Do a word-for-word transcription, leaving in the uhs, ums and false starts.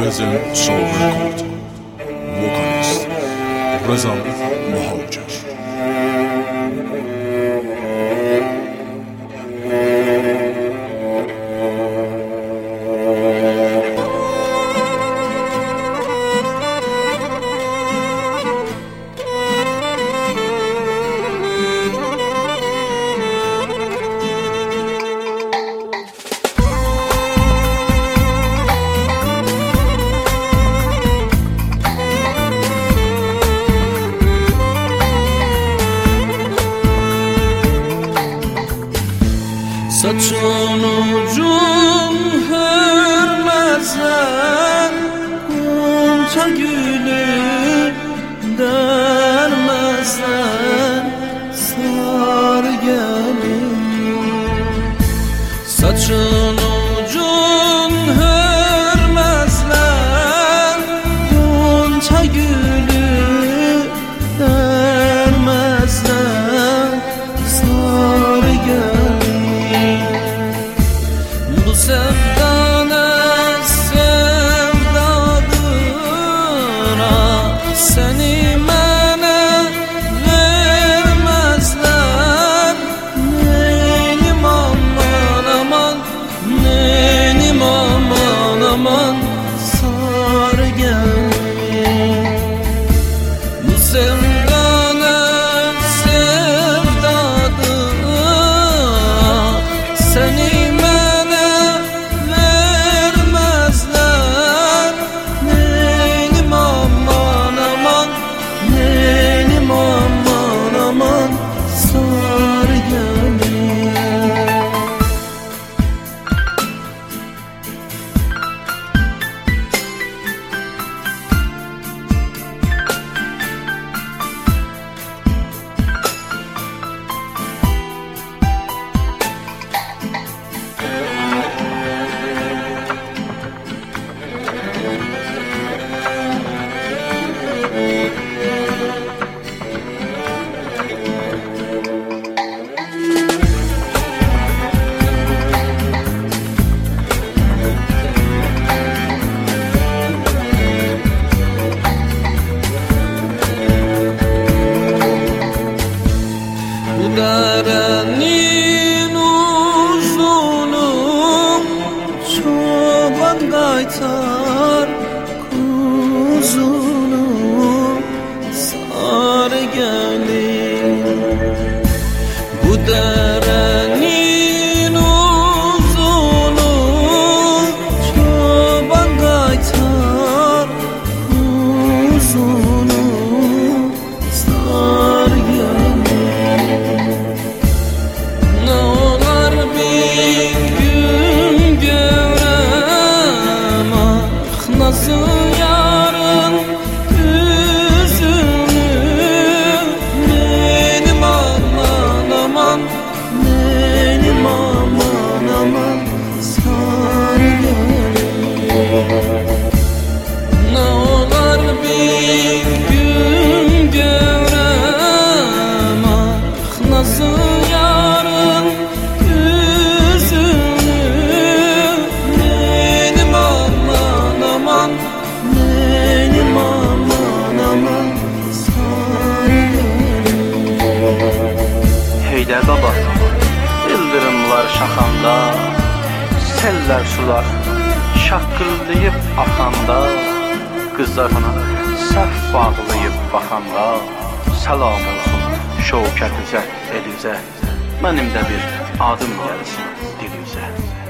Present Soul Record, vocalist Reza Mahalcar. Saçın ucun hürmezler, gonca gülü dermezler, sar gelin. Saçın ucun hürmezler, gonca gülü dermezler, sar gelin. Bu sevdana sevdadır, seni mənə vermezler. Neynim aman aman, neynim aman aman, sar gelin. Bu sevdana sevdadır, seni derenin uzunu çoban qaytar kuzunu, sar gelin. Bu derenin uzunu çoban qaytar kuzunu, sar gelin. Nasıl yarın yüzünü, benim aman aman, benim aman aman, sar gelin. Ne olar bir gün görem, ah nasıl yarın yüzünü, benim aman aman, benim aman aman, sar gelin. Heydər baba, yıldırımlar şaxanda, seller sular şaqqıldayıb axanda, qızlar ona səhv bağlayıb baxanda, salam olsun şovkətinizə, elizə, mənim də bir adım gəlsin dilinizə.